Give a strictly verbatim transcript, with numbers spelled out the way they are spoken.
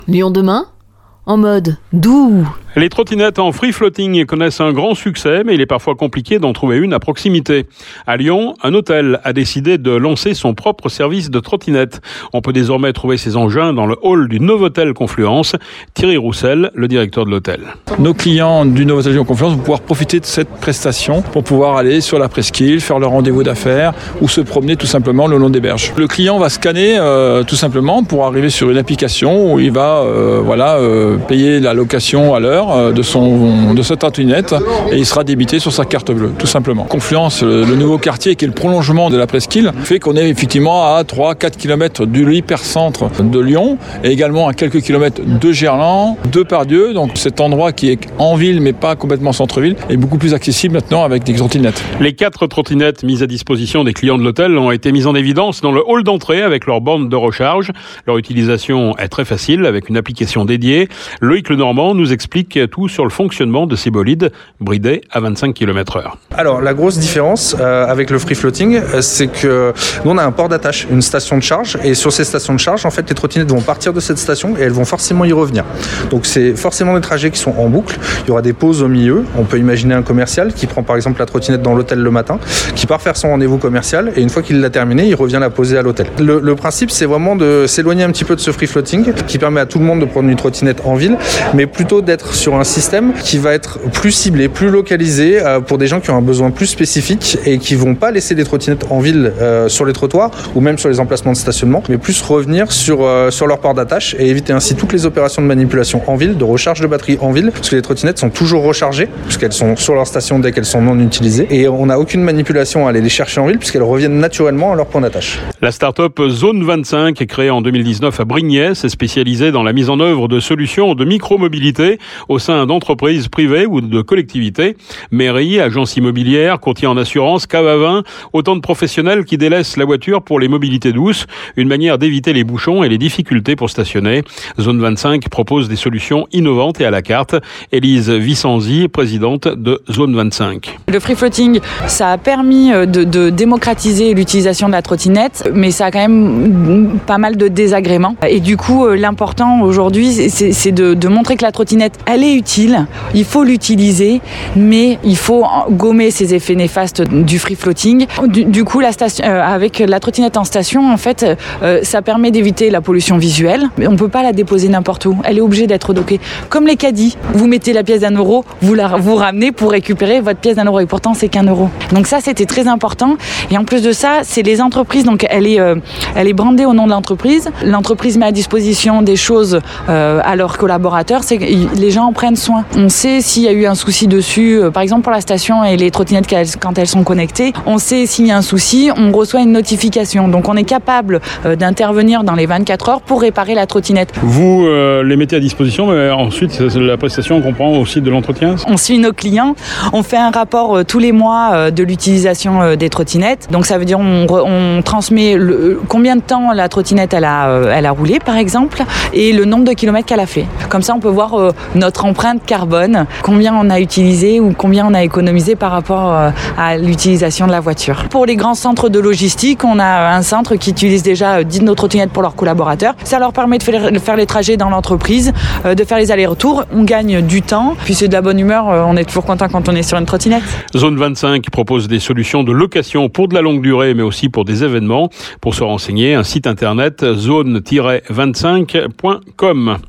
Lyon demain, en mode doux. Les trottinettes en free floating connaissent un grand succès, mais il est parfois compliqué d'en trouver une à proximité. À Lyon, un hôtel a décidé de lancer son propre service de trottinette. On peut désormais trouver ces engins dans le hall du Novotel Confluence. Thierry Roussel, le directeur de l'hôtel. Nos clients du Novotel Lyon Confluence vont pouvoir profiter de cette prestation pour pouvoir aller sur la presqu'île, faire leur rendez-vous d'affaires ou se promener tout simplement le long des berges. Le client va scanner euh, tout simplement pour arriver sur une application où il va euh, voilà, euh, payer la location à l'heure de son de sa trottinette et il sera débité sur sa carte bleue, tout simplement. Confluence, le, le nouveau quartier qui est le prolongement de la presqu'île, fait qu'on est effectivement à trois à quatre kilomètres de l'hypercentre de Lyon et également à quelques kilomètres de Gerland, de Pardieu. Donc cet endroit qui est en ville mais pas complètement centre-ville est beaucoup plus accessible maintenant avec des trottinettes. Les quatre trottinettes mises à disposition des clients de l'hôtel ont été mises en évidence dans le hall d'entrée avec leur borne de recharge. Leur utilisation est très facile avec une application dédiée. Loïc Lenormand nous explique tout sur le fonctionnement de ces bolides bridés à vingt-cinq kilomètres heure. Alors la grosse différence euh, avec le free floating, euh, c'est que nous on a un port d'attache, une station de charge, et sur ces stations de charge, en fait, les trottinettes vont partir de cette station et elles vont forcément y revenir. Donc c'est forcément des trajets qui sont en boucle. Il y aura des pauses au milieu. On peut imaginer un commercial qui prend par exemple la trottinette dans l'hôtel le matin, qui part faire son rendez-vous commercial et une fois qu'il l'a terminé, il revient la poser à l'hôtel. Le, le principe, c'est vraiment de s'éloigner un petit peu de ce free floating qui permet à tout le monde de prendre une trottinette en ville, mais plutôt d'être sur un système qui va être plus ciblé, plus localisé euh, pour des gens qui ont un besoin plus spécifique et qui vont pas laisser les trottinettes en ville euh, sur les trottoirs ou même sur les emplacements de stationnement, mais plus revenir sur, euh, sur leur port d'attache et éviter ainsi toutes les opérations de manipulation en ville, de recharge de batterie en ville, parce que les trottinettes sont toujours rechargées, puisqu'elles sont sur leur station dès qu'elles sont non utilisées, et on n'a aucune manipulation à aller les chercher en ville, puisqu'elles reviennent naturellement à leur point d'attache. La start-up Zone vingt-cinq, créée en deux mille dix-neuf à Brignais, s'est spécialisée dans la mise en œuvre de solutions de micromobilité au sein d'entreprises privées ou de collectivités, mairies, agences immobilières, courtiers en assurance, caves à vin, autant de professionnels qui délaissent la voiture pour les mobilités douces, une manière d'éviter les bouchons et les difficultés pour stationner. Zone vingt-cinq propose des solutions innovantes et à la carte. Élise Vicenzi, présidente de Zone vingt-cinq. Le free floating, ça a permis de, de démocratiser l'utilisation de la trottinette, mais ça a quand même pas mal de désagréments. Et du coup, l'important aujourd'hui, c'est, c'est de, de montrer que la trottinette, elle est utile, il faut l'utiliser, mais il faut gommer ces effets néfastes du free floating. Du, du coup, la station, euh, avec la trottinette en station, en fait, euh, ça permet d'éviter la pollution visuelle. On ne peut pas la déposer n'importe où. Elle est obligée d'être dockée. Comme les caddies, vous mettez la pièce d'un euro, vous la vous ramenez pour récupérer votre pièce d'un euro. Et pourtant, c'est qu'un euro. Donc ça, c'était très important. Et en plus de ça, c'est les entreprises. Donc elle est, euh, elle est brandée au nom de l'entreprise. L'entreprise met à disposition des choses euh, à leurs collaborateurs. C'est que les gens en prennent soin. On sait s'il y a eu un souci dessus, euh, par exemple pour la station et les trottinettes quand elles sont connectées. On sait s'il y a un souci, on reçoit une notification. Donc on est capable euh, d'intervenir dans les vingt-quatre heures pour réparer la trottinette. Vous euh, les mettez à disposition, mais ensuite la prestation comprend aussi de l'entretien. On suit nos clients, on fait un rapport euh, tous les mois euh, de l'utilisation euh, des trottinettes. Donc ça veut dire on, on transmet le, combien de temps la trottinette elle a, euh, elle a roulé par exemple et le nombre de kilomètres qu'elle a fait. Comme ça on peut voir euh, notre empreinte carbone, combien on a utilisé ou combien on a économisé par rapport euh, à l'utilisation de la voiture. Pour les grands centres de logistique, on a un centre qui utilise déjà dix de nos trottinettes pour leurs collaborateurs. Ça leur permet de faire, de faire les trajets dans l'entreprise, euh, de faire les allers-retours. On gagne du temps, puis c'est de la bonne humeur. Euh, on est toujours content quand on est sur une trottinette. Zone vingt-cinq propose des solutions de location pour de la longue durée, mais aussi pour des événements. Pour se renseigner, un site internet zone tiret vingt-cinq point com.